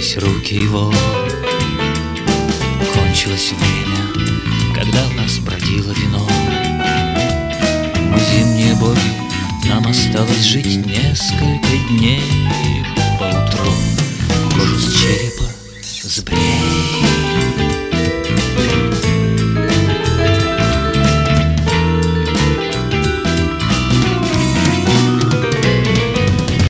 тряслись руки его. Кончилось время, когда в нас бродило вино. Мы зимние боги, нам осталось жить несколько дней. Поутру кожу с черепа сбреем.